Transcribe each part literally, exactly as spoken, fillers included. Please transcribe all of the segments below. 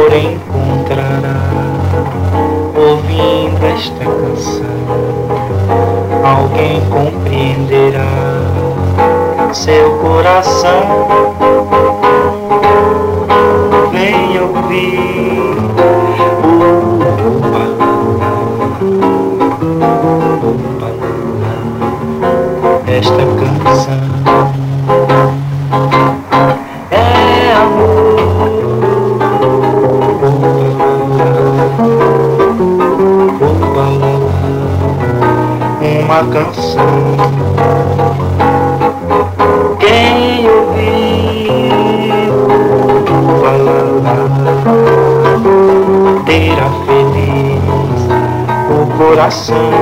amor encontrará, ouvindo esta canção. Alguém compreenderá seu coração. Vem ouvir o balão, esta canção. É amor, uma canção. Quem ouvir o balão terá feliz o coração.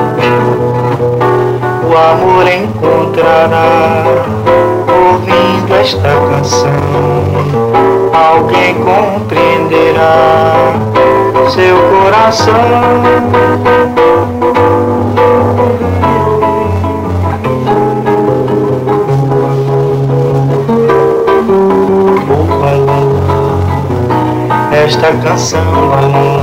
O amor encontrará, ouvindo esta canção. Alguém compreenderá seu coração. Esta canção, balão.